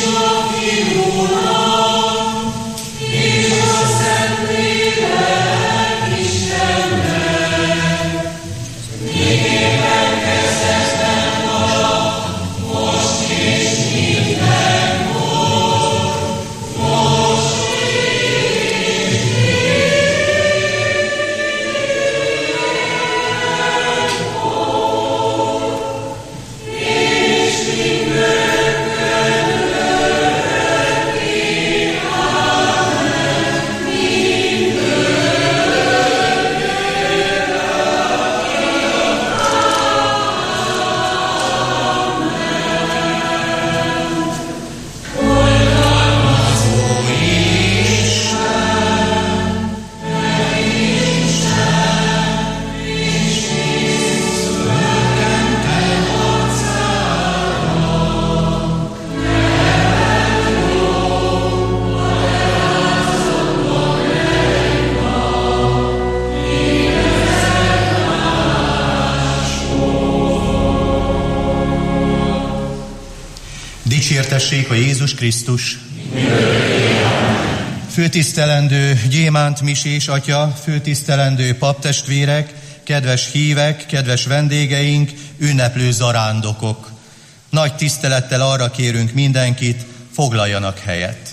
Dicsértessék a Jézus Krisztus! Főtisztelendő Gyémánt misés atya, főtisztelendő paptestvérek, kedves hívek, kedves vendégeink, ünneplő zarándokok! Nagy tisztelettel arra kérünk mindenkit, foglaljanak helyet.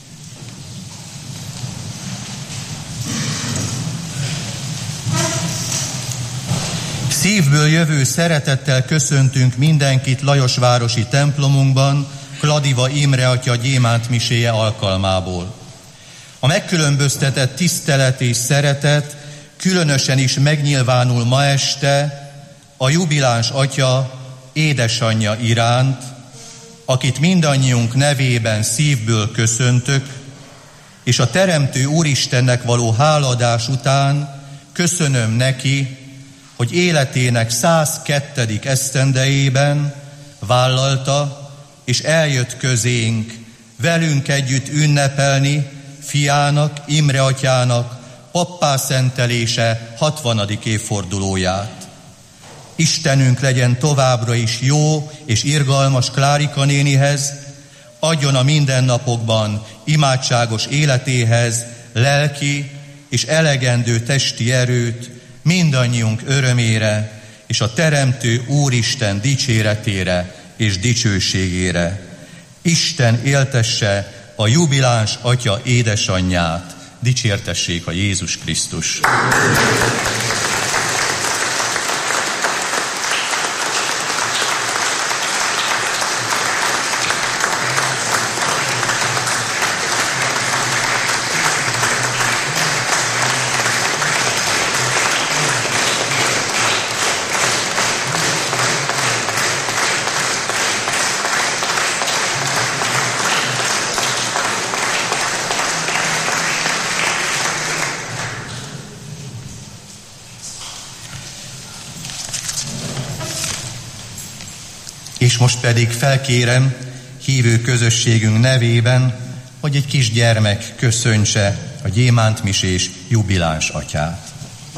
Szívből jövő szeretettel köszöntünk mindenkit Lajosvárosi templomunkban, Kladiva Imre atya Gyémánt miséje alkalmából. A megkülönböztetett tisztelet és szeretet különösen is megnyilvánul ma este a jubiláns atya édesanyja iránt, akit mindannyiunk nevében szívből köszöntök, és a Teremtő Úristennek való hálaadás után köszönöm neki, hogy életének 102. esztendejében vállalta és eljött közénk velünk együtt ünnepelni fiának, Imre atyának pappá szentelése 60. évfordulóját. Istenünk legyen továbbra is jó és irgalmas Klárika nénihez, adjon a mindennapokban imádságos életéhez lelki és elegendő testi erőt mindannyiunk örömére és a Teremtő Úristen dicséretére és dicsőségére. Isten éltesse a jubiláns atya édesanyját, dicsértessék a Jézus Krisztus! És most pedig felkérem hívő közösségünk nevében, hogy egy kis gyermek köszöntse a Gyémánt misés jubiláns atyát.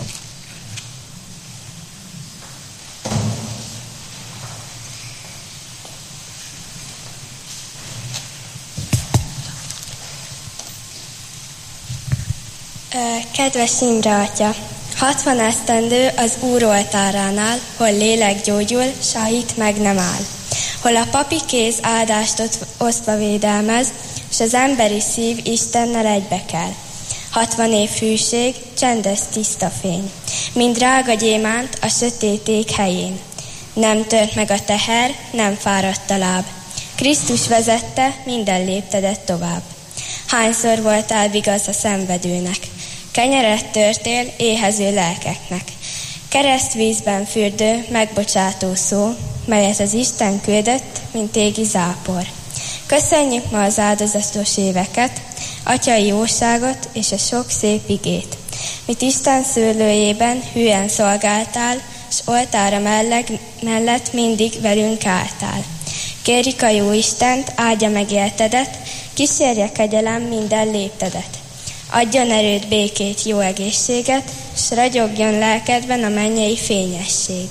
Kedves Imre atya! 60 esztendő az Úr oltáránál, hol lélek gyógyul, s a hit meg nem áll. Hol a papi kéz áldást osztva védelmez, s az emberi szív Istennel egybe kell. 60 év hűség, csendes tiszta fény, mint drága gyémánt a sötét ég helyén. Nem tört meg a teher, nem fáradt a láb. Krisztus vezette, minden léptedet tovább. Hányszor voltál vigaz a szenvedőnek, kenyeret törtél éhező lelkeknek. Keresztvízben fürdő, megbocsátó szó, melyet az Isten küldött, mint égi zápor. Köszönjük ma az áldozatos éveket, atyai jóságot és a sok szép igét, mit Isten szőlőjében hűen szolgáltál, s oltára mellett mindig velünk álltál. Kérjük a jó Istent, áldja meg életedet, kísérje kegyelem minden léptedet. Adjon erőt, békét, jó egészséget, s ragyogjon lelkedben a mennyei fényesség.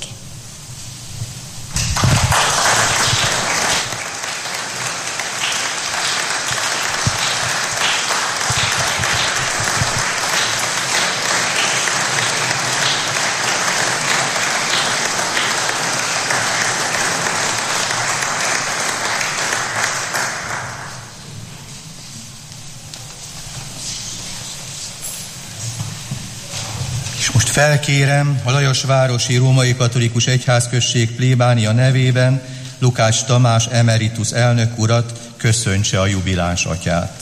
Felkérem a Lajosvárosi Római Katolikus Egyházközség plébánia nevében Lukács Tamás emeritus elnök urat, köszöntse a jubiláns atyát.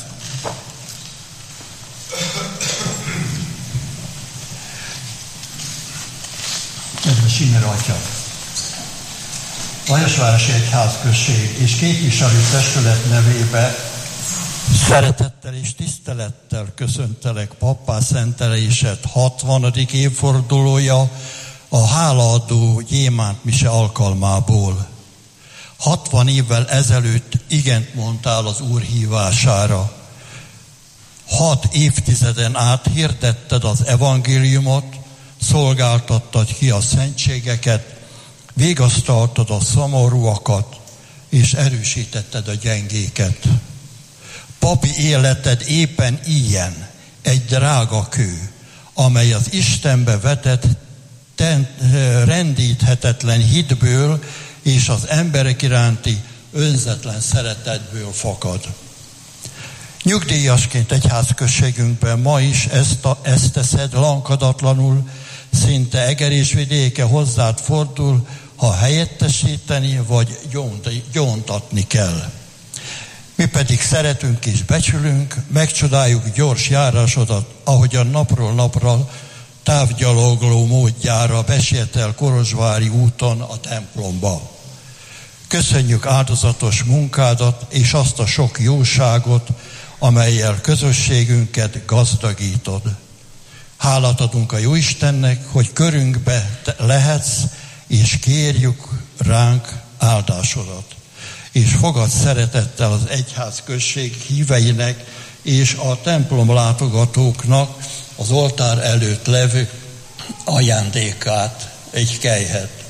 Kedves Imer atya! Lajosvárosi Egyházközség és képviselő testület nevébe szeretettel és tisztelettel köszöntelek pappá szentelésed 60. évfordulója a hálaadó gyémánt mise alkalmából. 60 évvel ezelőtt igent mondtál az Úr hívására. 6 évtizeden át hirdetted az evangéliumot, szolgáltattad ki a szentségeket, vigasztaltad a szomorúakat, és erősítetted a gyengéket. Papi életed éppen ilyen, egy drága kő, amely az Istenbe vetett rendíthetetlen hitből és az emberek iránti önzetlen szeretetből fakad. Nyugdíjasként egyházközségünkben ma is ezt teszed lankadatlanul, szinte Eger és vidéke hozzád fordul, ha helyettesíteni vagy gyóntatni kell. Mi pedig szeretünk és becsülünk, megcsodáljuk gyors járásodat, ahogyan napról napra távgyalogló módjára besietel Kolozsvári úton a templomba. Köszönjük áldozatos munkádat és azt a sok jóságot, amellyel közösségünket gazdagítod. Hálát adunk a Jóistennek, hogy körünkbe lehetsz, és kérjük ránk áldásodat. És fogad szeretettel az egyházközség híveinek és a templom látogatóknak az oltár előtt levő ajándékát, egy kelyhet.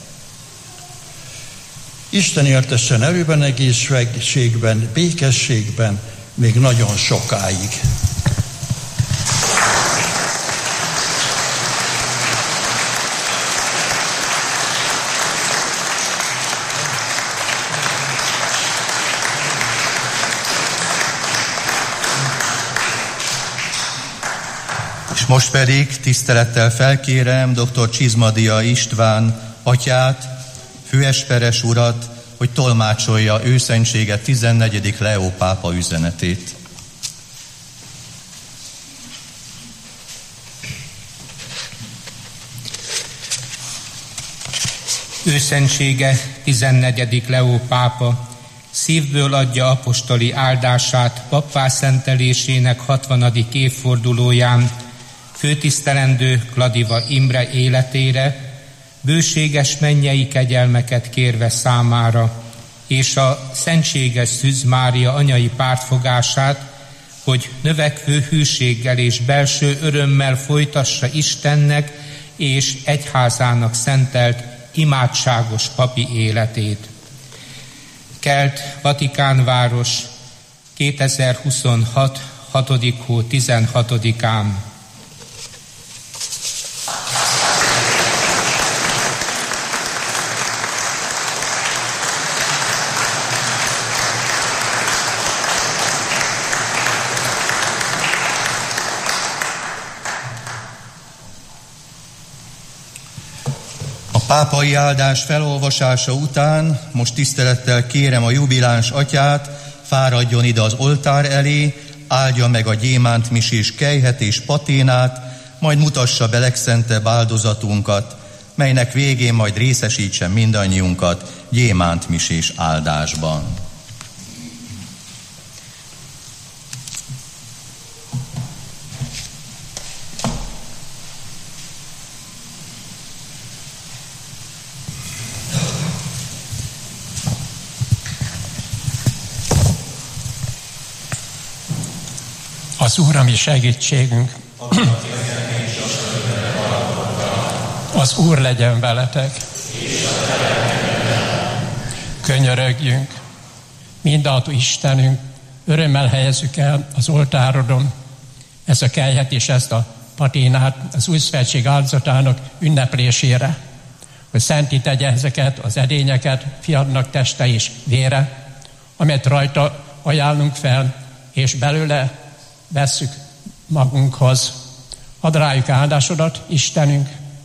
Isten éltessen erőben, egészségben, békességben, még nagyon sokáig. És most pedig tisztelettel felkérem dr. Csizmadia István atyát, főesperes urat, hogy tolmácsolja őszentsége 14. Leó pápa üzenetét. Őszentsége 14. Leó pápa szívből adja apostoli áldását pappá szentelésének 60. évfordulóján főtisztelendő Kladiva Imre életére, bőséges mennyei kegyelmeket kérve számára, és a szentséges Szűz Mária anyai pártfogását, hogy növekvő hűséggel és belső örömmel folytassa Istennek és egyházának szentelt imádságos papi életét. Kelt, Vatikánváros, 2026. 6. hó 16-án. Pápai áldás felolvasása után most tisztelettel kérem a jubiláns atyát, fáradjon ide az oltár elé, áldja meg a gyémántmisés kelyhet és paténát, majd mutassa be legszentebb áldozatunkat, melynek végén majd részesítsen mindannyiunkat gyémántmisés áldásban. Az Úr a mi segítségünk. Az Úr legyen veletek. Könyörögjünk. Mindenható Istenünk, örömmel helyezzük el az oltárodon ezt a kelyhet és ezt a paténát az Új Szövetség áldozatának ünneplésére, hogy szentté tegye ezeket az edényeket, fiadnak teste és vére, amelyet rajta ajánlunk fel, és belőle vesszük magunkhoz. Add rájuk áldásodat, Istenünk,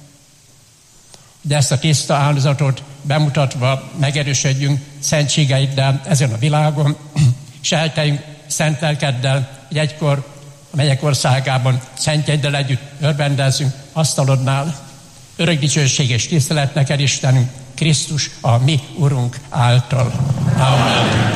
de ezt a tiszta áldozatot bemutatva megerősödjünk szentségeiddel ezen a világon, és elteljünk szent lelkeddel, hogy egykor a mennyek országában szentjeiddel együtt örvendezzünk asztalodnál. Örök dicsőség és tisztelet neked, Istenünk, Krisztus, a mi Urunk által. Amen.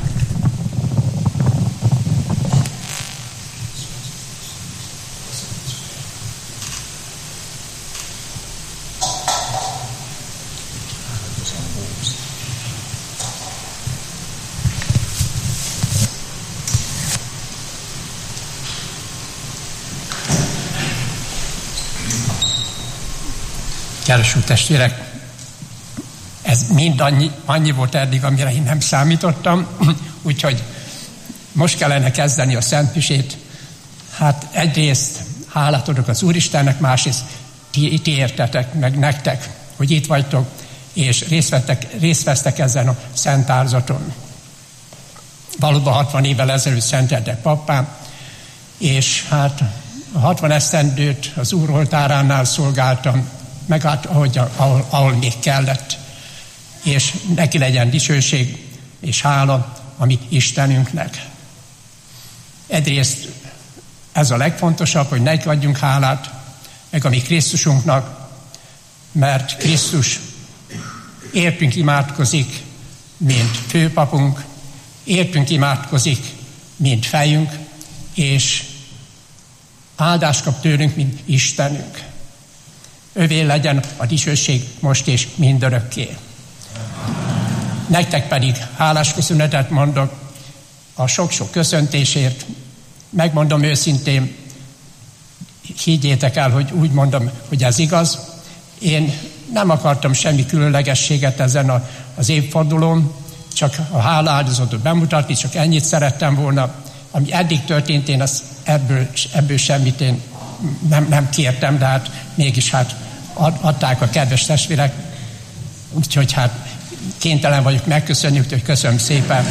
Kedves testvérek, ez mind annyi volt eddig, amire én nem számítottam, úgyhogy most kellene kezdeni a szentmisét. Hát egyrészt hálát adok az Úristennek, másrészt ti értetek, meg nektek, hogy itt vagytok, és részt vesztek ezen a szent áldozaton. Valóban 60 évvel ezelőtt szenteltek pappám, és hát a 60 esztendőt az Úr oltáránál szolgáltam, meg hát ahol még kellett. És neki legyen dicsőség és hála a mi Istenünknek. Egyrészt ez a legfontosabb, hogy neki adjunk hálát, meg a mi Krisztusunknak, mert Krisztus értünk imádkozik, mint főpapunk, értünk imádkozik, mint fejünk, és áldást kap tőlünk, mint Istenünk. Övé legyen a dicsőség most és mindörökké. Nektek pedig hálás köszönetet mondok a sok-sok köszöntésért. Megmondom őszintén, higgyétek el, hogy úgy mondom, hogy ez igaz. Én nem akartam semmi különlegességet ezen az évfordulón, csak a háláldozatot bemutatni, csak ennyit szerettem volna. Ami eddig történt, én ebből semmit én nem kértem, de hát mégis hát adták a kedves testvérek, úgyhogy hát kénytelen vagyok megköszönni, úgyhogy köszönöm szépen.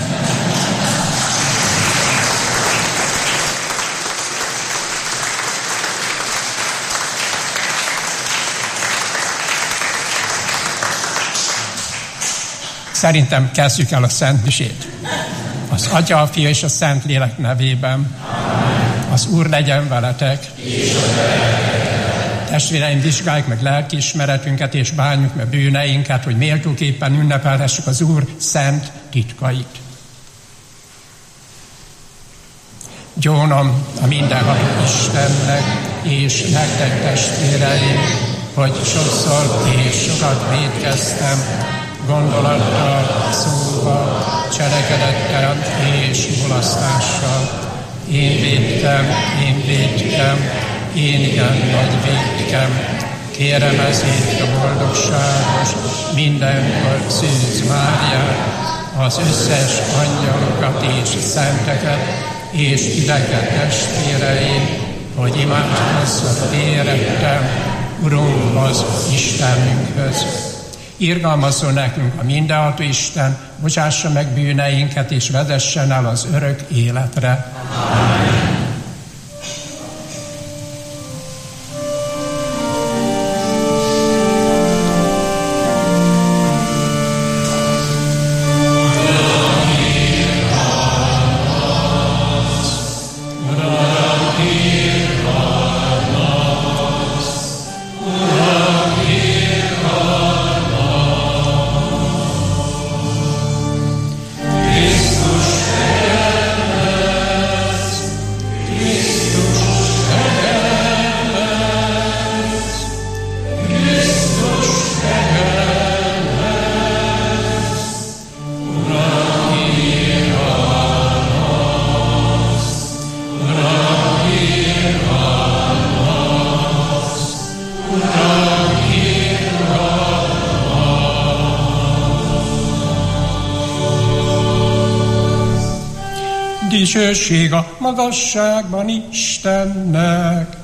Szerintem kezdjük el a Szent Misét. Az Atya, a Fia és a Szent Lélek nevében. Az Úr legyen veletek. Testvéreim, vizsgáljuk meg lelkiismeretünket és bánjuk meg bűneinket, hogy méltóképpen ünnepelhessük az Úr szent titkait. Gyónom a mindenható Istennek és nektek, testvéreim, hogy sokszor és sokat vétkeztem, gondolattal, szóval, cselekedettel és mulasztással. Én vétkem, én igen nagy vétkem. Kérem ezért a boldogságos, mindenkor Szűz Máriát, az összes angyalokat és szenteket, és idegen testvéreim, hogy imádkozzak érettem Urunkhoz, Istenünkhöz. Irgalmazzon nekünk a mindenható Isten, bocsássa meg bűneinket, és vezessen el az örök életre. Amen. Dicsőség a magasságban Istennek.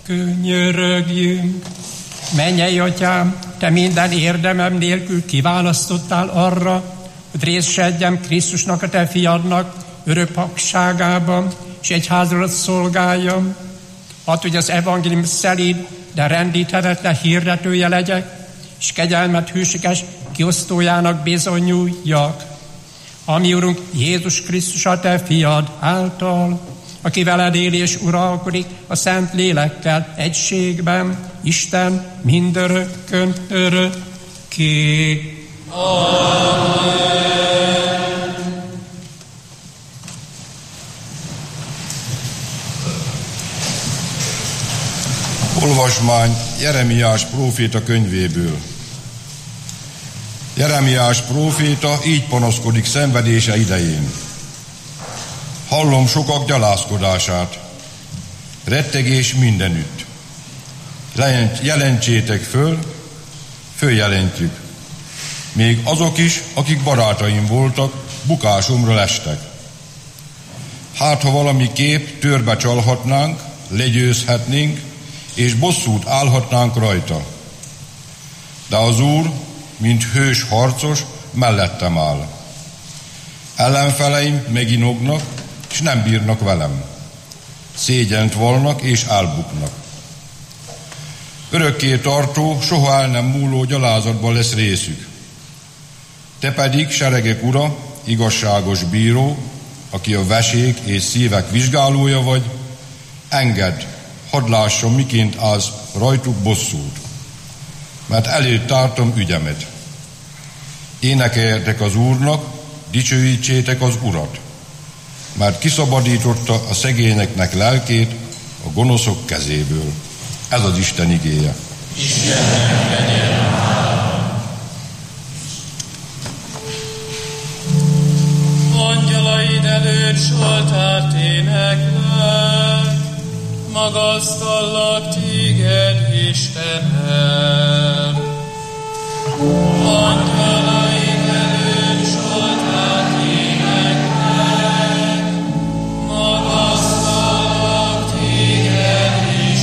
Könyörögjünk! Mennyei Atyám, Te minden érdemem nélkül kiválasztottál arra, hogy részsedjem Krisztusnak, a Te fiadnak örök papságában, és egyházadat szolgáljam. Add, hogy az evangélium szelíd, de rendíthetetlen hirdetője legyek, és kegyelmet hűséges kiosztójának bizonyuljak. Ami Urunk Jézus Krisztus, a Te fiad által, aki veled él és uralkodik a Szent Lélekkel egységben, Isten mindörökkön örökké. Amen. Olvasmány Jeremiás próféta könyvéből. Jeremiás próféta így panaszkodik szenvedése idején. Hallom sokak gyalázkodását, rettegés mindenütt. Jelentsétek följelentjük. Még azok is, akik barátaim voltak, bukásomra estek. Hát, ha valamiképp törbe csalhatnánk, legyőzhetnénk, és bosszút állhatnánk rajta. De az Úr, mint hős harcos, mellettem áll. Ellenfeleim meginognak, és nem bírnak velem. Szégyent vallnak, és elbuknak. Örökké tartó, soha el nem múló gyalázatban lesz részük. Te pedig, seregek ura, igazságos bíró, aki a vesék és szívek vizsgálója vagy, engedd, hadd lássam, miként állsz rajtuk bosszút, mert előtt tartom ügyemet. Énekeljetek az Úrnak, dicsőítsétek az Urat, mert kiszabadította a szegényeknek lelkét a gonoszok kezéből. Ez az Isten igéje. Istennek legyen hála. Angyalaid előtt Zsoltárt éneklek, magasztallak téged, Istenem. Angyalaid előtt Zsoltárt éneklek, magasztallak téged,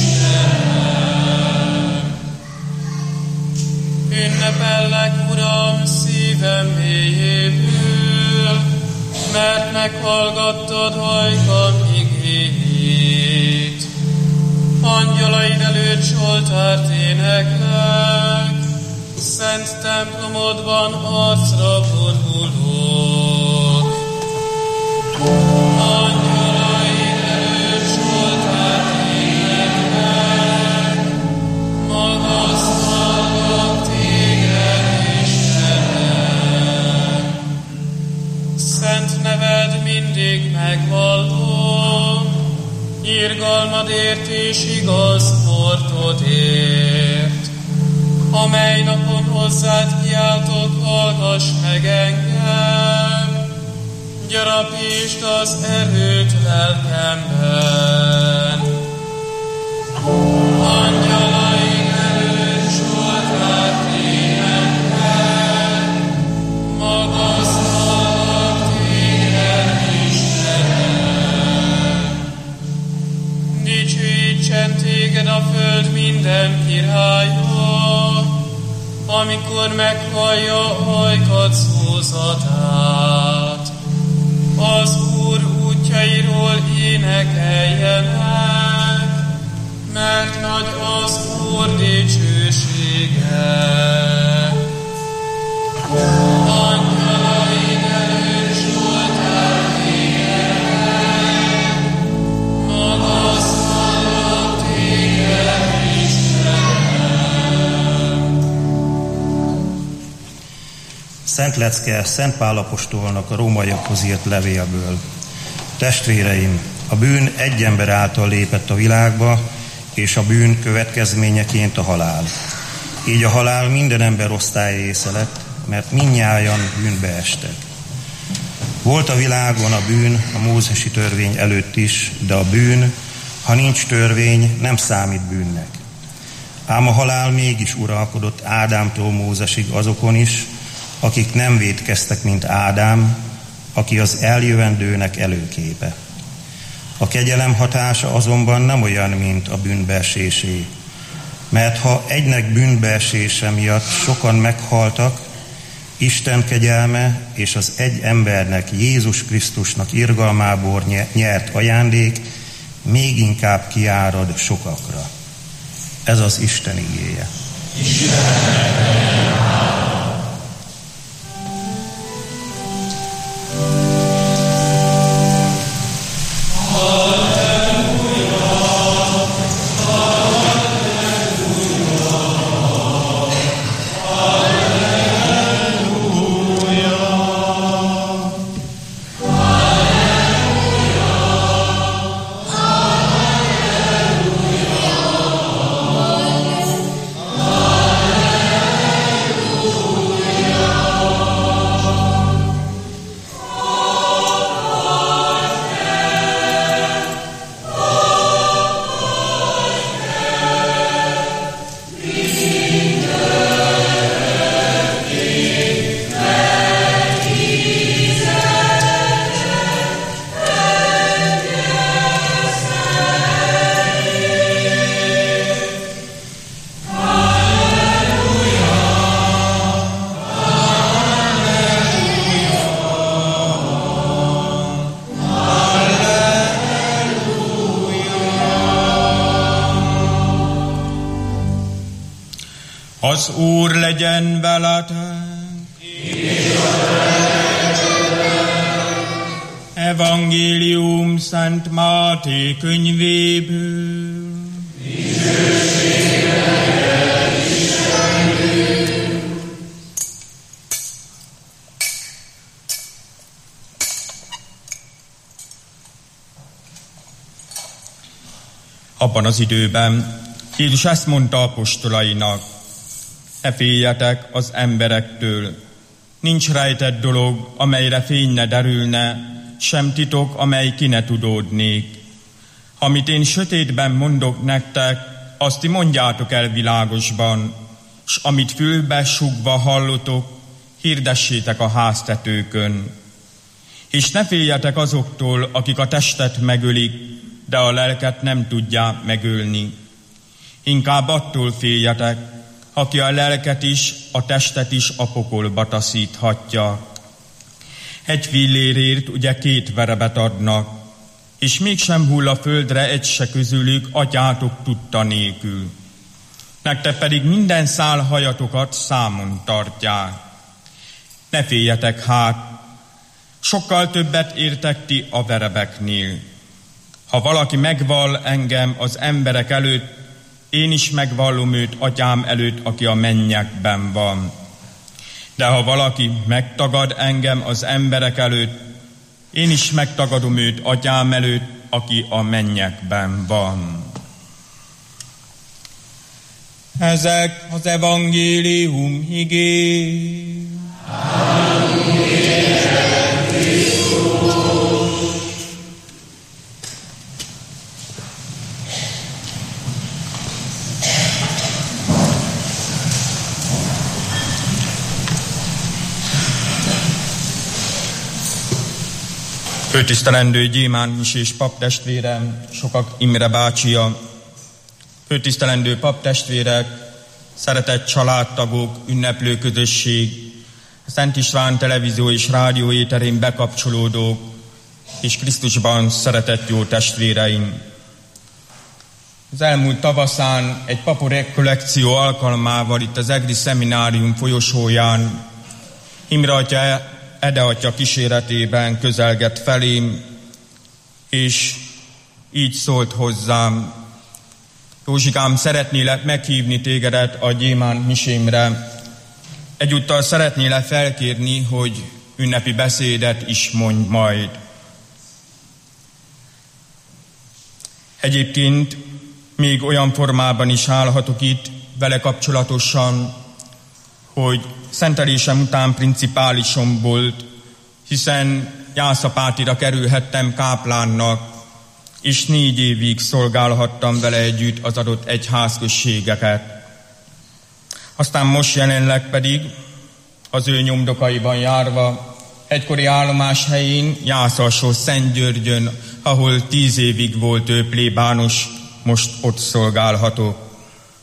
Istenem. Ünnepellek, Uram, szívem mélyéből, mert meghallgattad hajgam igéjét. Angyalaid előtt Zsoltárt éneklek, szent templomodban arcra borulok. Angyalaid előtt Zsoltárt éneklek, magasztalak téged, Istenem. Szent neved mindig megvallom, irgalmadért és igaz portodért. Amely napon hozzád kiáltok, hallgass meg engem, gyarapítsd az erőt lelkemben. Angyalaid előtt Zsoltárt éneklek, magasztalak téged, Istenem. Dicsőítsen téged a föld minden királya, amikor meghallja ajkad szózatát. Az Úr útjairól énekeljenek, mert nagy az Úr dicsősége. Angyalaid előtt Zsoltárt éneklek, magasztalak téged, Szent lecke Szent Pál apostolnak a rómaiakhoz írt levélből. Testvéreim, a bűn egy ember által lépett a világba, és a bűn következményeként a halál. Így a halál minden ember osztályrésze lett, mert mindnyájan bűnbe estek. Volt a világon a bűn a mózesi törvény előtt is, de a bűn, ha nincs törvény, nem számít bűnnek. Ám a halál mégis uralkodott Ádámtól Mózesig azokon is, akik nem vétkeztek, mint Ádám, aki az eljövendőnek előképe. A kegyelem hatása azonban nem olyan, mint a bűnbeesésé. Mert ha egynek bűnbeesése miatt sokan meghaltak, Isten kegyelme és az egy embernek, Jézus Krisztusnak irgalmából nyert ajándék még inkább kiárad sokakra. Ez az Isten igéje. Az Úr legyen veletek. Evangélium Szent Máté könyvéből. Abban az időben Jézus ezt mondta apostolainak: ne féljetek az emberektől, nincs rejtett dolog, amelyre fény ne derülne, sem titok, amely ki ne tudódnék. Amit én sötétben mondok nektek, azt ti mondjátok el világosban, s amit fülbe sugva hallotok, hirdessétek a háztetőkön. És ne féljetek azoktól, akik a testet megölik, de a lelket nem tudják megölni. Inkább attól féljetek, aki a lelket is, a testet is a pokolba taszíthatja. Egy fillérért ugye 2 verebet adnak, és mégsem hull a földre egy se közülük atyátok tudta nélkül. Nektek pedig minden szál hajatokat számon tartják. Ne féljetek hát, sokkal többet értek ti a verebeknél. Ha valaki megvall engem az emberek előtt, én is megvallom őt atyám előtt, aki a mennyekben van. De ha valaki megtagad engem az emberek előtt, én is megtagadom őt atyám előtt, aki a mennyekben van. Ezek az evangélium igéi. Főtisztelendő Gyémán misés paptestvérem, Sokak Imre bácsia, főtisztelendő paptestvérek, szeretett családtagok, ünneplő közösség, a Szent István televízió és rádió éterén bekapcsolódók, és Krisztusban szeretett jó testvéreim. Az elmúlt tavaszán egy paporekollekció alkalmával itt az Egri Szeminárium folyosóján Imre atya, Ede atya kíséretében közelgett felém, és így szólt hozzám: Józsikám, szeretnélek meghívni tégedet a Gyémán misémre. Egyúttal szeretnélek felkérni, hogy ünnepi beszédet is mondj majd. Egyébként még olyan formában is állhatok itt vele kapcsolatosan, hogy szentelésem után principálisom volt, hiszen Jászapátira kerülhettem káplánnak, és 4 évig szolgálhattam vele együtt az adott egyházközségeket. Aztán most jelenleg pedig az ő nyomdokaiban járva egykori állomás helyén Jászalsó Szentgyörgyön ahol 10 évig volt ő plébános, most ott szolgálhatok.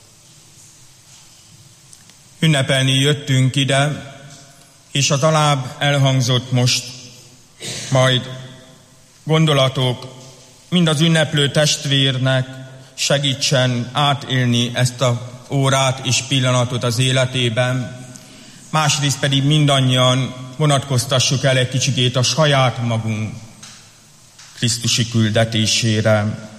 Ünnepelni jöttünk ide, és az alább elhangzott most majd gondolatok, mind az ünneplő testvérnek segítsen átélni ezt az órát és pillanatot az életében, másrészt pedig mindannyian vonatkoztassuk el egy kicsikét a saját magunk krisztusi küldetésére.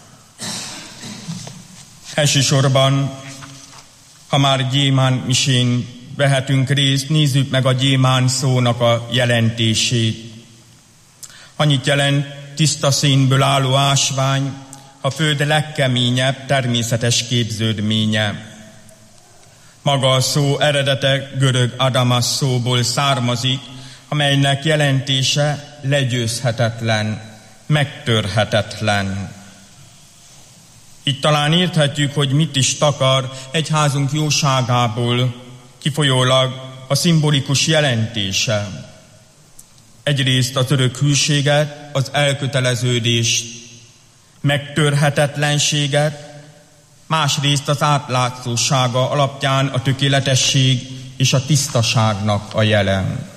Elsősorban, ha már gyémán misén vehetünk részt, nézzük meg a gyémán szónak a jelentését. Annyit jelent tiszta szénből álló ásvány, a föld legkeményebb természetes képződménye. Maga a szó eredete görög adamas szóból származik, amelynek jelentése legyőzhetetlen, megtörhetetlen. Itt talán érthetjük, hogy mit is takar egyházunk jóságából kifolyólag a szimbolikus jelentése. Egyrészt az örök hűséget, az elköteleződést, megtörhetetlenséget, másrészt az átlátszósága alapján a tökéletesség és a tisztaságnak a jelen.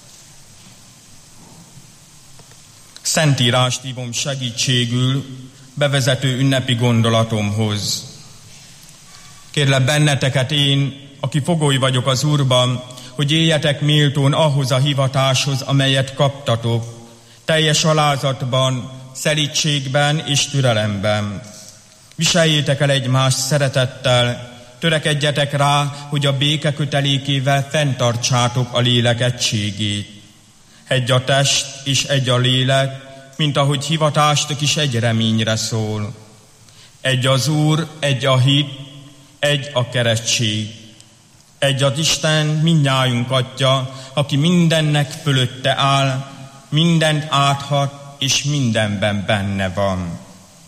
Szentírást hívom segítségül bevezető ünnepi gondolatomhoz. Kérlek benneteket én, aki fogoly vagyok az Úrban, hogy éljetek méltón ahhoz a hivatáshoz, amelyet kaptatok, teljes alázatban, szelídségben és türelemben. Viseljétek el egymást szeretettel, törekedjetek rá, hogy a béke kötelékével fenntartsátok a lélek egységét. Egy a test és egy a lélek, mint ahogy hivatástok is egy reményre szól. Egy az Úr, egy a hit, egy a keresztség. Egy az Isten, mindnyájunk Atya, aki mindennek fölötte áll, mindent áthat, és mindenben benne van.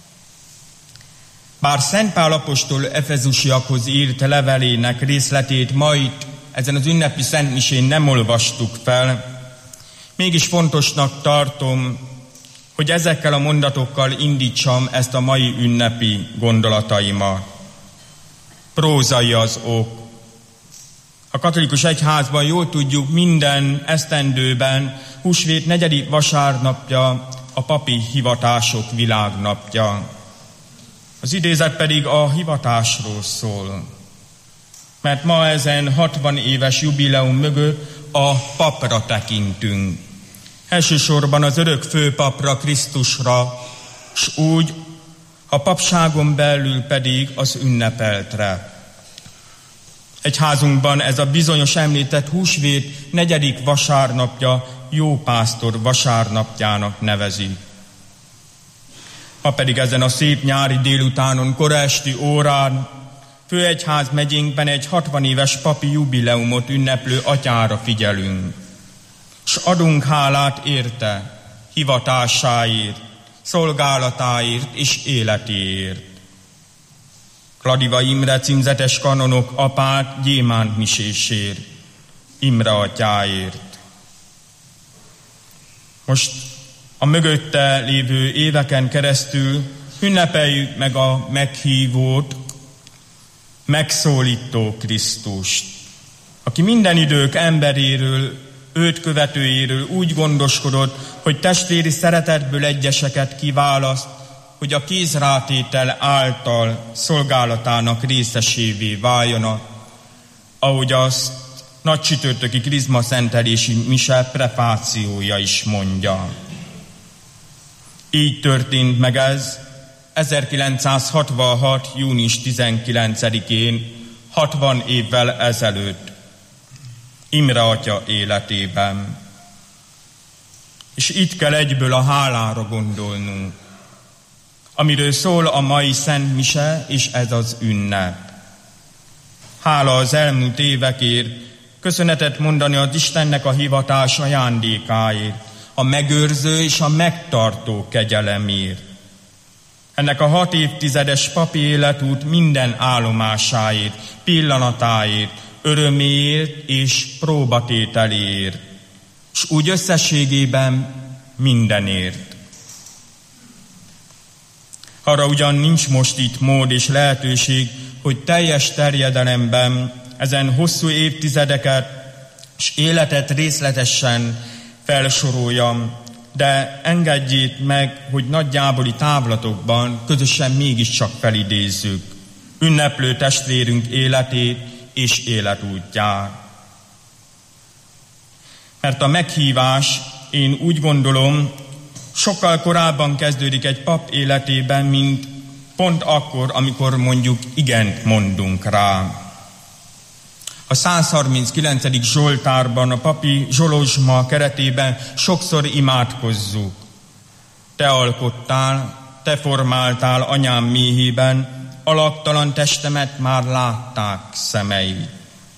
Bár Szent Pál apostol efezusiakhoz írt levelének részletét ma itt, ezen az ünnepi szentmisén nem olvastuk fel, mégis fontosnak tartom, hogy ezekkel a mondatokkal indítsam ezt a mai ünnepi gondolataimat. Prózai az ok. A katolikus egyházban jól tudjuk, minden esztendőben húsvét 4. vasárnapja a papi hivatások világnapja. Az idézet pedig a hivatásról szól. Mert ma ezen 60 éves jubileum mögött a papra tekintünk. Elsősorban az örök főpapra, Krisztusra, s úgy a papságon belül pedig az ünnepeltre. Egyházunkban ez a bizonyos említett húsvét 4. vasárnapja jópásztor vasárnapjának nevezik. Ma pedig ezen a szép nyári délutánon, koraesti órán főegyházmegyénkben egy 60 éves papi jubileumot ünneplő atyára figyelünk, s adunk hálát érte, hivatásáért, szolgálatáért és életéért. Kladiva Imre címzetes kanonok apát gyémánt misésért, Imre atyáért. Most a mögötte lévő éveken keresztül ünnepeljük meg a meghívót, megszólító Krisztust, aki minden idők emberéről, őt követőjéről úgy gondoskodott, hogy testvéri szeretetből egyeseket kiválaszt, hogy a kézrátétel által szolgálatának részesévé váljanak, ahogy azt nagycsütörtöki krizmaszentelési mise prefációja is mondja. Így történt meg ez 1966. június 19-én, 60 évvel ezelőtt, Imre atya életében. És itt kell egyből a hálára gondolnunk, amiről szól a mai Szent Mise, és ez az ünnep. Hála az elmúlt évekért, köszönetet mondani az Istennek a hivatás ajándékáért, a megőrző és a megtartó kegyelemért. Ennek a 6 évtizedes papi életút minden állomásáért, pillanatáért, öröméért és próbatételéért, s úgy összességében mindenért. Arra ugyan nincs most itt mód és lehetőség, hogy teljes terjedelemben ezen hosszú évtizedeket és életet részletesen felsoroljam, de engedjék meg, hogy nagyjáboli távlatokban közösen mégiscsak felidézzük ünneplő testvérünk életét és életútját. Mert a meghívás, én úgy gondolom, sokkal korábban kezdődik egy pap életében, mint pont akkor, amikor mondjuk igent mondunk rá. A 139. Zsoltárban, a papi zsolozsma keretében sokszor imádkozzuk. Te alkottál, te formáltál anyám méhében, alaktalan testemet már látták szemei.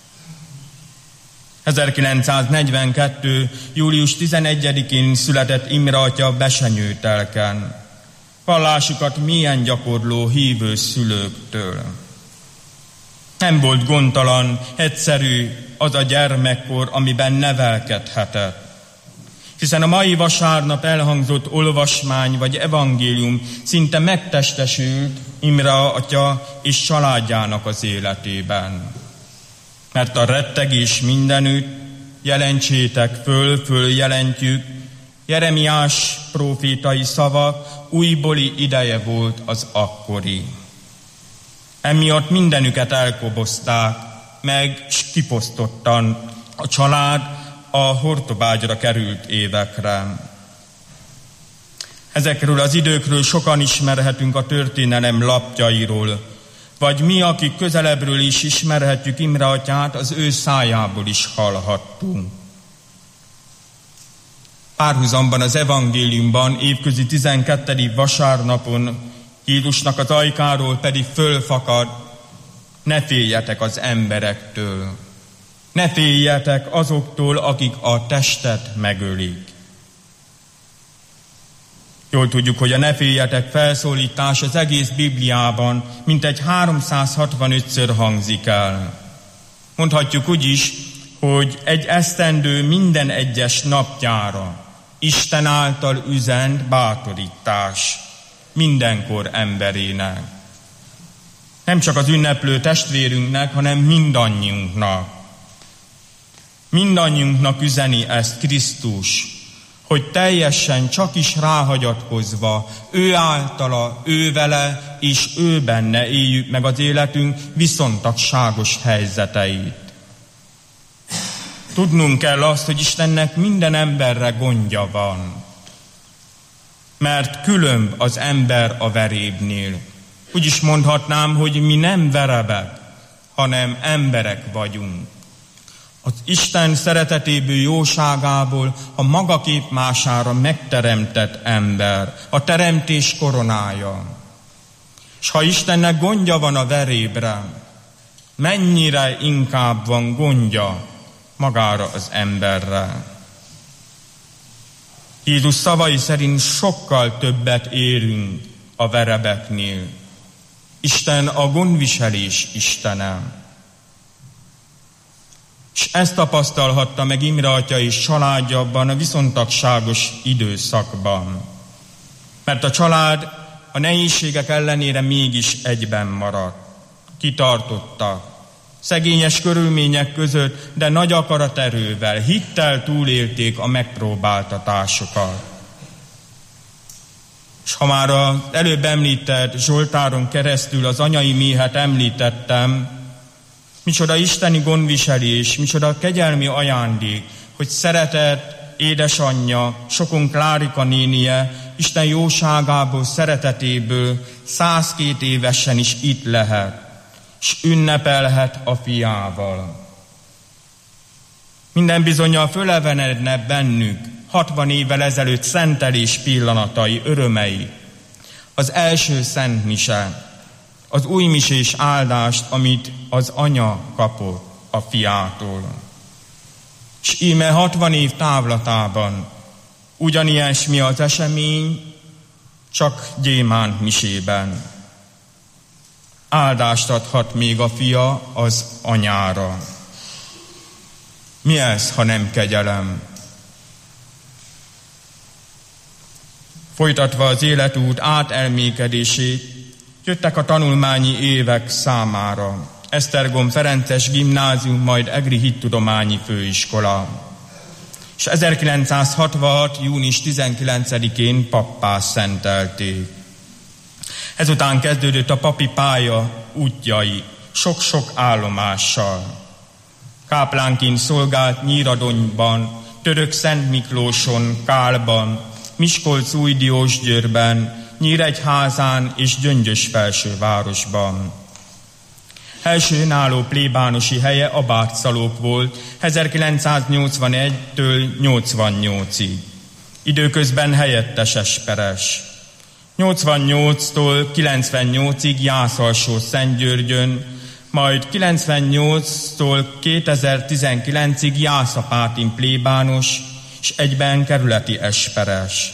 1942. július 11-én született Imre atya Besenyőtelken, vallásukat mélyen gyakorló hívő szülőktől. Nem volt gondtalan, egyszerű az a gyermekkor, amiben nevelkedhetett. Hiszen a mai vasárnap elhangzott olvasmány vagy evangélium szinte megtestesült Imre atya és családjának az életében. Mert a rettegés mindenütt, jelentsétek föl jelentjük, Jeremiás prófétai szavak, újbóli ideje volt az akkori. Emiatt mindenüket elkobozták, meg kiposztottan a család a hortobágyra került évekre. Ezekről az időkről sokan ismerhetünk a történelem lapjairól, vagy mi, akik közelebbről is ismerhetjük Imre atyát, az ő szájából is hallhattunk. Párhuzamban az evangéliumban évközi 12. vasárnapon Jézusnak az ajkáról pedig fölfakad: ne féljetek az emberektől, ne féljetek azoktól, akik a testet megölik. Jól tudjuk, hogy a ne féljetek felszólítás az egész Bibliában mintegy 365-ször hangzik el. Mondhatjuk úgy is, hogy egy esztendő minden egyes napjára Isten által üzent bátorítás mindenkor emberének. Nem csak az ünneplő testvérünknek, hanem mindannyiunknak. Mindannyiunknak üzeni ezt Krisztus, hogy teljesen csak is ráhagyatkozva, ő általa, ő vele és ő benne éljük meg az életünk viszontagságos helyzeteit. Tudnunk kell azt, hogy Istennek minden emberre gondja van, mert különb az ember a verébnél. Úgy is mondhatnám, hogy mi nem verebek, hanem emberek vagyunk. Az Isten szeretetéből, jóságából a maga képmására megteremtett ember, a teremtés koronája. És ha Istennek gondja van a verébre, mennyire inkább van gondja magára az emberre. Jézus szavai szerint sokkal többet érünk a verebeknél. Isten a gondviselés Istene. És ezt tapasztalhatta meg Imre atya és családja abban a viszontagságos időszakban. Mert a család a nehézségek ellenére mégis egyben maradt. Kitartottak. Szegényes körülmények között, de nagy akaraterővel, hittel túlélték a megpróbáltatásokat. És ha már az előbb említett Zsoltáron keresztül az anyai méhet említettem, micsoda isteni gondviselés, micsoda kegyelmi ajándék, hogy szeretett édesanyja, sokunk Klárika nénie, Isten jóságából, szeretetéből 102 évesen is itt lehet, és ünnepelhet a fiával. Minden bizonnyal fölevenedne bennük 60 évvel ezelőtt szentelés pillanatai, örömei, az első szent mise, az újmisés áldást, amit az anya kapott a fiától. És íme 60 év távlatában ugyanilyesmi az esemény, csak gyémánt misében. Áldást adhat még a fia az anyára. Mi ez, ha nem kegyelem? Folytatva az életút átelmékedését, jöttek a tanulmányi évek számára. Esztergom Ferences Gimnázium, majd Egri Hittudományi Főiskola. És 1966. június 19-én pappá szentelték. Ezután kezdődött a papi pálya útjai, sok-sok állomással. Káplánként szolgált Nyíradonyban, Török Szent Miklóson, Kálban, Miskolc-Újdiósgyőrben, Nyíregyházán és Gyöngyös-Felsővárosban. Első önálló plébánosi helye Abátszalók volt 1981-től 88-ig. Időközben helyettes esperes. 88-tól 98-ig Jászalsó-Szentgyörgyön, majd 98-tól 2019-ig Jászapátin plébános, és egyben kerületi esperes.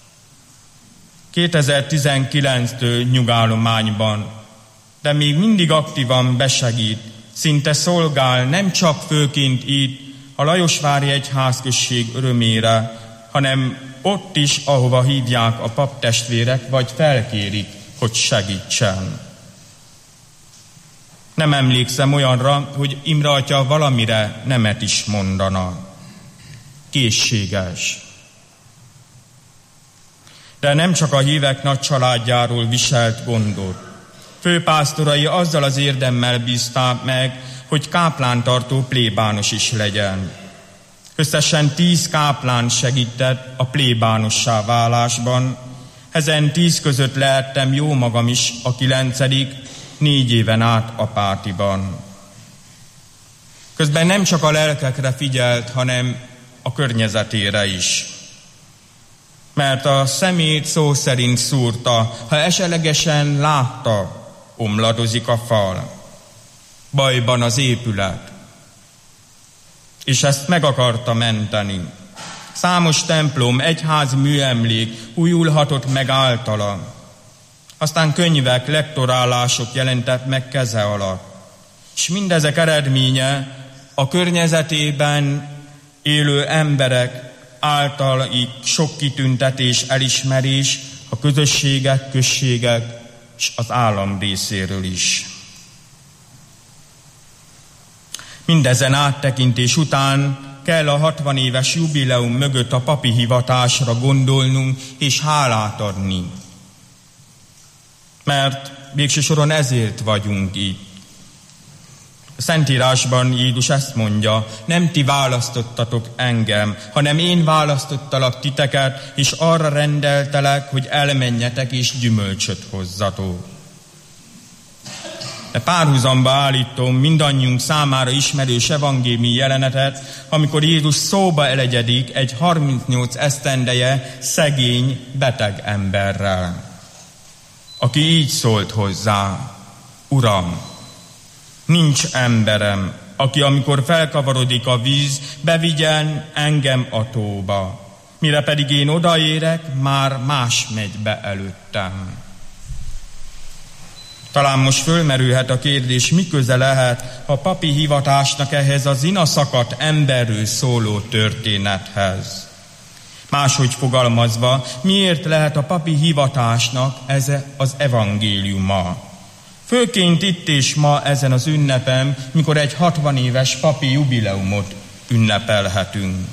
2019-től nyugállományban, de még mindig aktívan besegít, szinte szolgál nem csak főként itt, a Lajosvári Egyházközség örömére, hanem ott is, ahova hívják a paptestvérek, vagy felkérik, hogy segítsen. Nem emlékszem olyanra, hogy Imre atya valamire nemet is mondana. Készséges. De nem csak a hívek nagy családjáról viselt gondot. Főpásztorai azzal az érdemmel bízták meg, hogy káplántartó plébános is legyen. Összesen 10 káplán segített a plébánossá válásban. Ezen 10 között lehettem jó magam is a 9., 4 éven át Apátiban. Közben nem csak a lelkekre figyelt, hanem a környezetére is. Mert a szemét szó szerint szúrta, ha esetlegesen látta, omladozik a fal. Bajban az épület. És ezt meg akarta menteni. Számos templom, egyház műemlék újulhatott meg általa. Aztán könyvek, lektorálások jelentek meg keze alatt. És mindezek eredménye a környezetében élő emberek által így sok kitüntetés, elismerés a közösségek, községek és az állam részéről is. Mindezen áttekintés után kell a 60 éves jubileum mögött a papi hivatásra gondolnunk és hálát adni. Mert végső soron ezért vagyunk itt. A Szentírásban Jézus ezt mondja, nem ti választottatok engem, hanem én választottalak titeket, és arra rendeltelek, hogy elmenjetek és gyümölcsöt hozzatok. De párhuzamba állítom mindannyiunk számára ismerős evangéliumi jelenetet, amikor Jézus szóba elegyedik egy 38 esztendeje szegény, beteg emberrel, aki így szólt hozzá, Uram, nincs emberem, aki amikor felkavarodik a víz, bevigyen engem a tóba. Mire pedig én odaérek, már más megy be előttem. Talán most fölmerülhet a kérdés, mi köze lehet a papi hivatásnak ehhez az inaszakadt emberről szóló történethez. Máshogy fogalmazva, miért lehet a papi hivatásnak ez az evangéliuma? Főként itt és ma ezen az ünnepen, mikor egy 60 éves papi jubileumot ünnepelhetünk.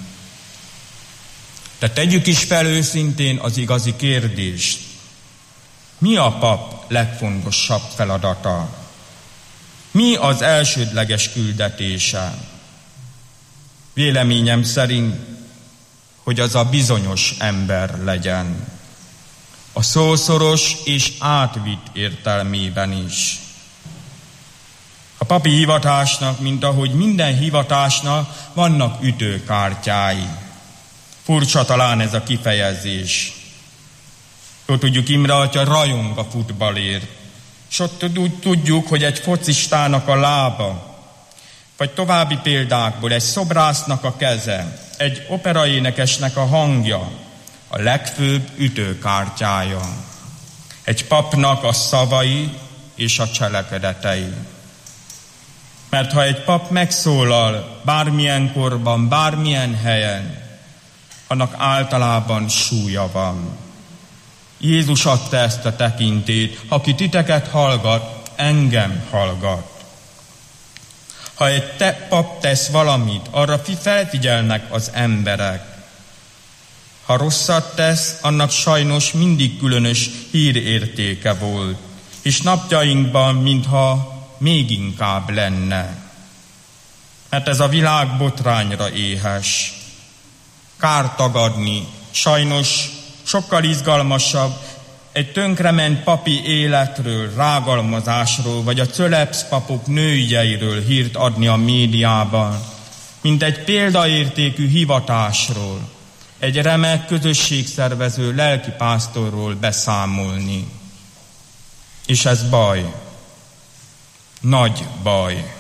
De tegyük is fel őszintén az igazi kérdést. Mi a pap legfontosabb feladata? Mi az elsődleges küldetése? Véleményem szerint, hogy az a bizonyos ember legyen. A szószoros és átvitt értelmében is. A papi hivatásnak, mint ahogy minden hivatásnak, vannak ütőkártyái. Furcsa talán ez a kifejezés. Jól tudjuk, Imre atya rajong a futballért. És ott tudjuk, hogy egy focistának a lába, vagy további példákból egy szobrásznak a keze, egy operaénekesnek a hangja, a legfőbb ütőkártyája. Egy papnak a szavai és a cselekedetei. Mert ha egy pap megszólal bármilyen korban, bármilyen helyen, annak általában súlya van. Jézus adta ezt a tekintét, aki titeket hallgat, engem hallgat. Ha egy pap tesz valamit, arra felfigyelnek az emberek. Ha rosszat tesz, annak sajnos mindig különös hírértéke volt, és napjainkban mintha még inkább lenne. Mert ez a világ botrányra éhes. Kár tagadni, sajnos sokkal izgalmasabb egy tönkrement papi életről, rágalmazásról, vagy a cölepsz papok nőügyeiről hírt adni a médiában, mint egy példaértékű hivatásról, egy remek közösségszervező lelkipásztorról beszámolni. És ez baj. Nagy baj.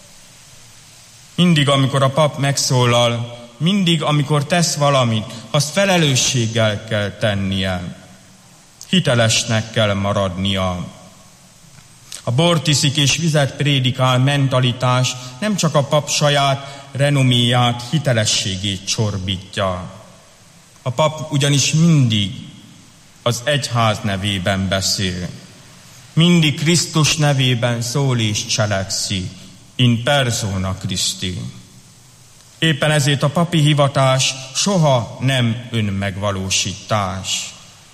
Mindig, amikor a pap megszólal, mindig, amikor tesz valamit, azt felelősséggel kell tennie. Hitelesnek kell maradnia. A bort iszik és vizet prédikál mentalitás nem csak a pap saját renoméját, hitelességét csorbítja. A pap ugyanis mindig az egyház nevében beszél. Mindig Krisztus nevében szól és cselekszik, in persona Christi. Éppen ezért a papi hivatás soha nem önmegvalósítás.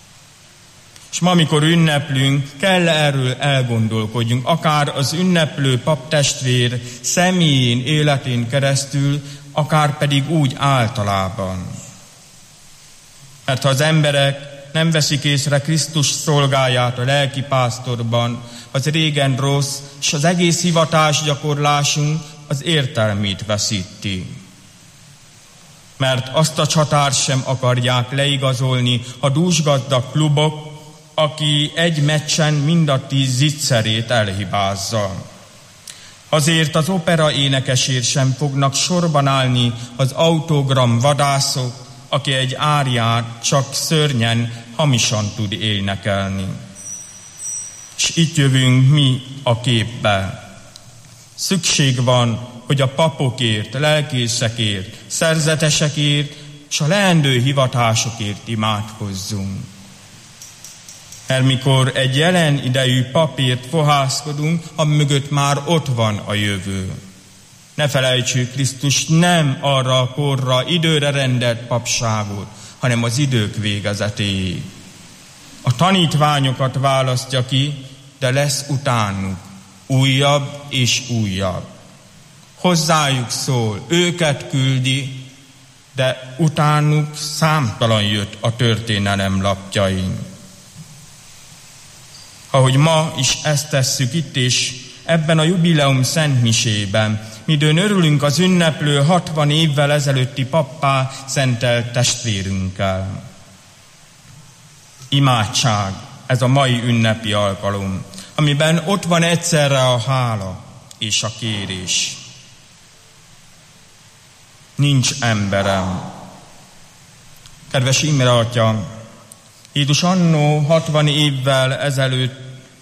És ma, amikor ünneplünk, kell erről elgondolkodjunk, akár az ünneplő paptestvér személyén, életén keresztül, akár pedig úgy általában. Mert ha az emberek nem veszik észre Krisztus szolgáját a lelkipásztorban, az régen rossz, és az egész hivatásgyakorlásunk az értelmét veszíti. Mert azt a csatárt sem akarják leigazolni a dúsgazdag klubok, aki egy meccsen mind a 10 zicserét elhibázza. Azért az opera énekesért sem fognak sorban állni az autogram vadászok, aki egy áriát csak szörnyen, hamisan tud énekelni. És itt jövünk mi a képbe. Szükség van, hogy a papokért, lelkészekért, szerzetesekért és a leendő hivatásokért imádkozzunk. Mert mikor egy jelen idejű papért fohászkodunk, amögött már ott van a jövő. Ne felejtsük, Krisztus nem arra a korra, időre rendelt papságot, hanem az idők végezetéig. A tanítványokat választja ki, de lesz utánuk újabb és újabb. Hozzájuk szól, őket küldi, de utánuk számtalan jött a történelem lapjain. Ahogy ma is ezt tesszük itt és ebben a jubileum szentmisében, midőn örülünk az ünneplő 60 évvel ezelőtti pappá szentelt testvérünkkel. Imádság, ez a mai ünnepi alkalom, amiben ott van egyszerre a hála és a kérés. Nincs emberem. Kedves Imre Atya, Jézus annó 60 évvel ezelőtt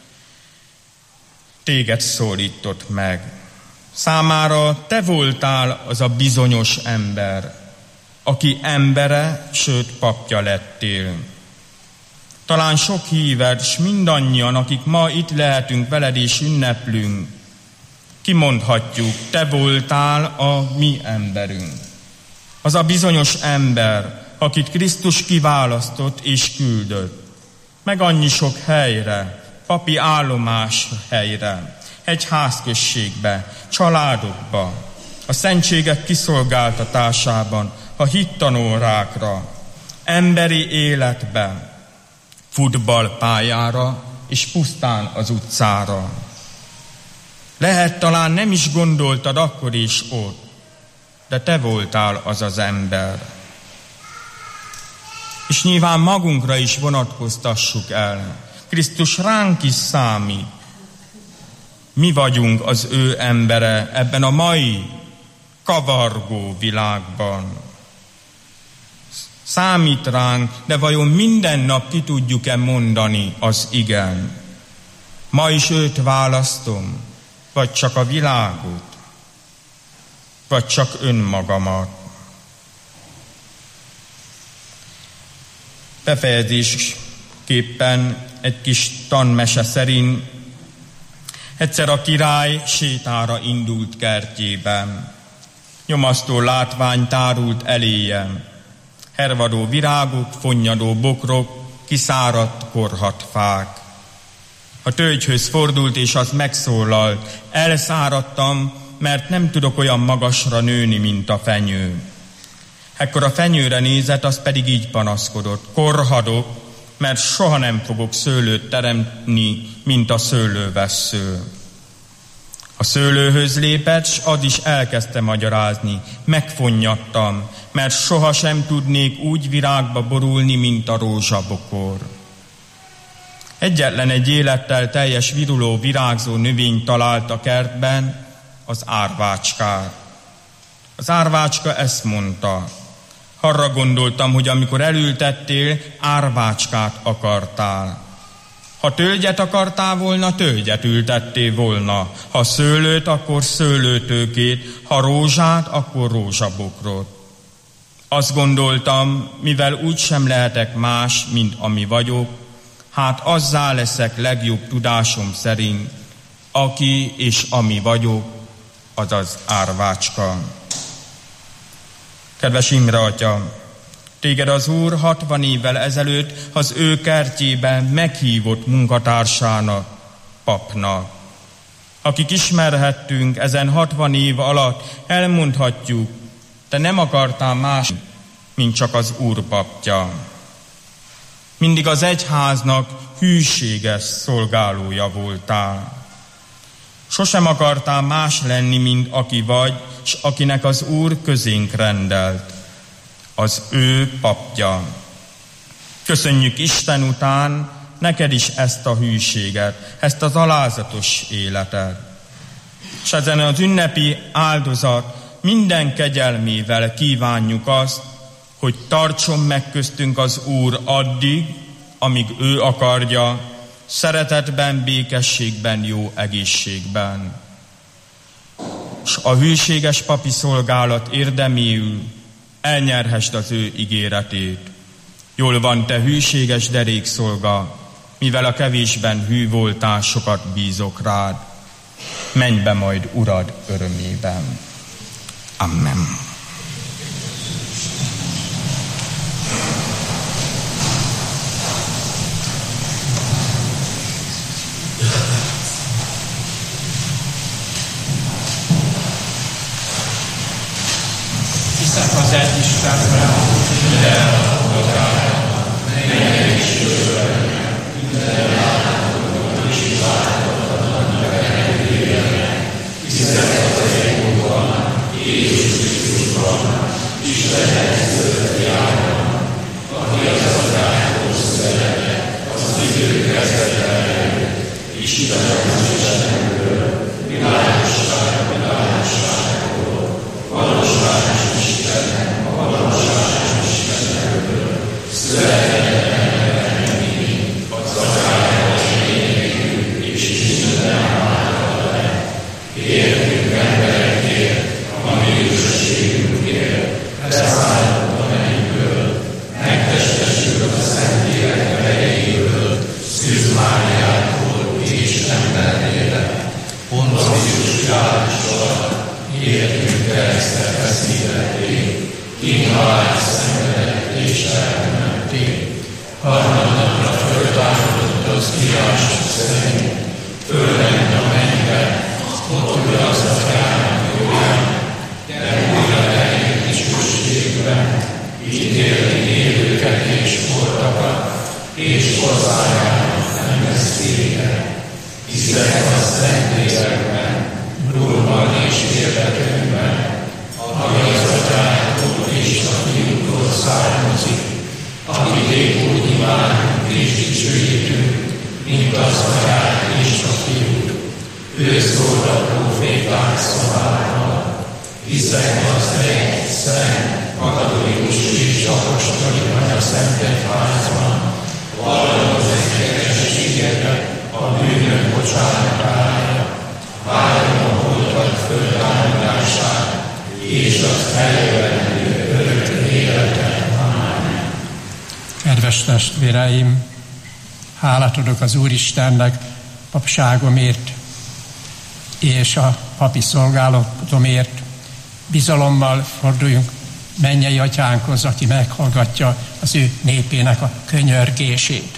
téged szólított meg. Számára te voltál az a bizonyos ember, aki embere, sőt papja lettél. Talán sok híved, s mindannyian, akik ma itt lehetünk veled és ünneplünk, kimondhatjuk, te voltál a mi emberünk. Az a bizonyos ember, akit Krisztus kiválasztott és küldött. Meg annyi sok helyre, papi állomás helyre, egyházközségbe, családokba, a szentségek kiszolgáltatásában, a hittanórákra, emberi életbe, futballpályára és pusztán az utcára. Lehet, talán nem is gondoltad akkor is ott, de te voltál az az ember. És nyilván magunkra is vonatkoztassuk el. Krisztus ránk is számít. Mi vagyunk az ő embere ebben a mai kavargó világban. Számít ránk, de vajon minden nap ki tudjuk-e mondani az igen? Ma is őt választom, vagy csak a világot, vagy csak önmagamat. Képpen egy kis tanmese szerint egyszer a király sétára indult kertjében. Nyomasztó látvány tárult eléje. Hervadó virágok, fonnyadó bokrok, kiszáradt korhadt fák. A tölgyhöz fordult, és az megszólalt: elszáradtam, mert nem tudok olyan magasra nőni, mint a fenyő. Ekkor a fenyőre nézett, az pedig így panaszkodott: korhadok, mert soha nem fogok szőlőt teremtni, mint a szőlővessző. A szőlőhöz lépett, s az is elkezdte magyarázni: megfonnyadtam, mert sohasem tudnék úgy virágba borulni, mint a rózsabokor. Egyetlen egy élettel teljes viruló, virágzó növényt talált a kertben, az árvácskát. Az árvácska ezt mondta: arra gondoltam, hogy amikor elültettél, árvácskát akartál. Ha tölgyet akartál volna, tölgyet ültettél volna. Ha szőlőt, akkor szőlőtőkét, ha rózsát, akkor rózsabokrot. Azt gondoltam, mivel úgysem lehetek más, mint ami vagyok, hát azzá leszek legjobb tudásom szerint, aki és ami vagyok, azaz árvácska. Kedves Imre atya, téged az Úr 60 évvel ezelőtt az ő kertjében meghívott munkatársának, papnak. Akik ismerhettünk ezen 60 év alatt, elmondhatjuk, te nem akartál más, mint csak az Úr papja. Mindig az egyháznak hűséges szolgálója voltál. Sosem akartál más lenni, mint aki vagy, s akinek az Úr közénk rendelt, az ő papja. Köszönjük Isten után neked is ezt a hűséget, ezt az alázatos életet. És ezen az ünnepi áldozat minden kegyelmével kívánjuk azt, hogy tartson meg köztünk az Úr addig, amíg ő akarja, szeretetben, békességben, jó egészségben. S a hűséges papi szolgálat érdeméül elnyerhessd az ő ígéretét. Jól van, te hűséges derékszolga, mivel a kevésben hű voltál, sokat bízok rád. Menj be majd Urad örömében. Amen. Hiszek az egy Istenben, minden adódában, menjen és jövőben, minden láthatóban és láthatatlan eredményében, hiszek az egy Úrban, Jézus Krisztusban, Isten szöveti áron, aki az atyától született, az idő kezdetben, Isten az Istenből, világosság a világosságból, valóság Istennek, a valóság Istenből, született ember az atyától nélkül, és minden által lett. Értünk emberekért, a mi üdvösségünkért, leszállott a mennyből, megtestesült a Szentlélek erejéből, Szűz Máriától és embernél lett. Pontius Pilátussal értünk keresztre feszítették, kínhalál szenvedett és elmenték. Harmadnapra föltámadott az írások szerint, fölment a mennybe, ott ül az atyának jobbján, de újra eljött dicsőségben, ítéli élőket és holtakat, és hozzájárnak nem lesz vége. Hiszek a Szentlélekben, Úrban és Érdekünkben, aki az atyától és a fiútól származik, akit épp úgy imádunk és dicsőítünk, mint az atyát és a fiút. Ő szólt a próféták szavával. Hiszek az egy, szent, katolikus és apostoli Anya-Szent Egyházban, vallom az egységességet, a bűnök bocsánatára, várom a holtak föltámadását, és az eljövendő örök életet. Amen. Kedves testvéreim, Hálát adok az Úristennek papságomért és a papi szolgálatomért. Bizalommal forduljunk mennyei atyánkhoz, aki meghallgatja az ő népének a könyörgését.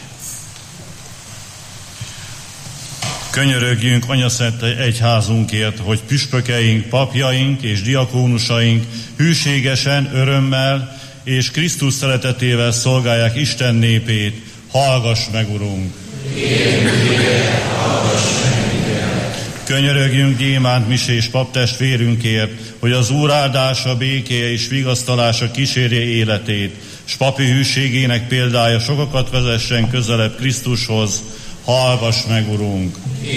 Könyörögjünk anyaszent egyházunkért, hogy püspökeink, papjaink és diakónusaink hűségesen, örömmel és Krisztus szeretetével szolgálják Isten népét. Hallgass meg, Urunk! Könyörögjünk gyémánt misés paptestvérünkért, hogy az Úr áldása, békéje és vigasztalása kísérje életét, s papi hűségének példája sokakat vezessen közelebb Krisztushoz. Hallgass meg, Urunk!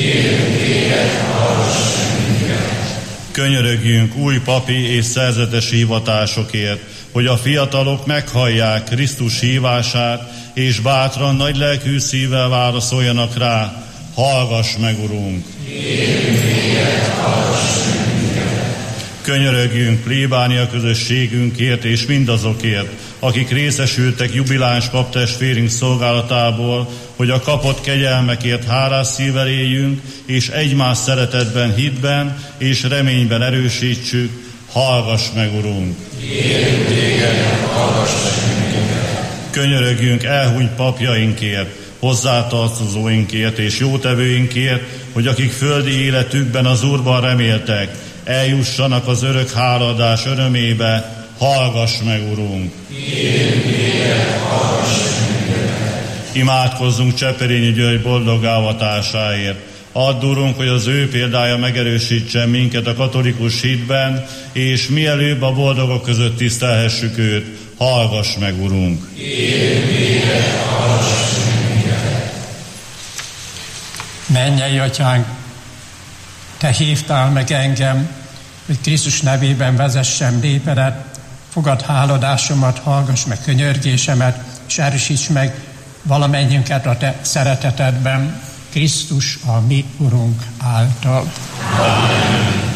Könyörögjünk új papi és szerzetes hivatásokért, hogy a fiatalok meghallják Krisztus hívását, és bátran, nagy lelkű szívvel válaszoljanak rá. Hallgass meg, Urunk! Könyörögjünk plébánia közösségünkért és mindazokért, akik részesültek jubiláns paptestvérünk szolgálatából, hogy a kapott kegyelmekért hálás szívvel éljünk, és egymás szeretetben, hitben és reményben erősítsük. Hallgass meg, Urunk! Könyörögjünk elhunyt papjainkért, hozzátartozóinkért és jótevőinkért, hogy akik földi életükben az Úrban reméltek, eljussanak az örök hálaadás örömébe. Hallgass meg, Urunk! Imádkozzunk Cseperényi György boldog avatásáért. Add, Urunk, hogy az ő példája megerősítsen minket a katolikus hitben, és mielőbb a boldogok között tisztelhessük őt. Hallgass meg, Urunk! Mennyei atyánk, te hívtál meg engem, hogy Krisztus nevében vezessem népedet, fogadd háladásomat, hallgass meg könyörgésemet, és erősíts meg valamennyiünket a te szeretetedben, Krisztus a mi Urunk által. Amen.